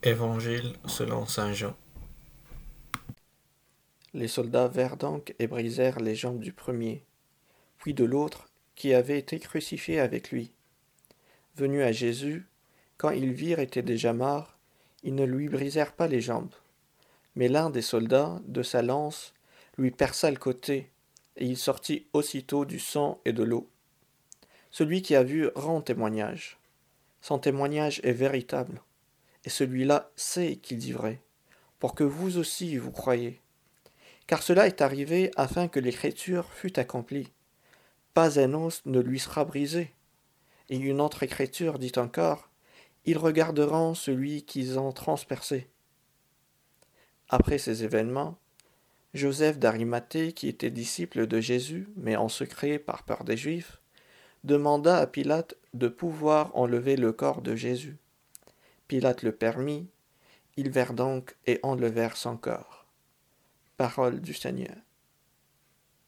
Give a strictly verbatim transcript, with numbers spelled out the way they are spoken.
Évangile selon saint Jean. Les soldats vinrent donc et brisèrent les jambes du premier, puis de l'autre, qui avait été crucifié avec lui. Venus à Jésus, quand ils virent était déjà mort, ils ne lui brisèrent pas les jambes. Mais l'un des soldats, de sa lance, lui perça le côté, et il sortit aussitôt du sang et de l'eau. Celui qui a vu rend témoignage. Son témoignage est véritable, et celui-là sait qu'il dit vrai, pour que vous aussi vous croyiez. Car cela est arrivé afin que l'écriture fût accomplie. Pas un os ne lui sera brisé. Et une autre écriture dit encore, ils regarderont celui qu'ils ont transpercé. Après ces événements, Joseph d'Arimathée, qui était disciple de Jésus, mais en secret par peur des Juifs, demanda à Pilate de pouvoir enlever le corps de Jésus. Pilate le permit, ils vinrent donc et enlevèrent son corps. Parole du Seigneur.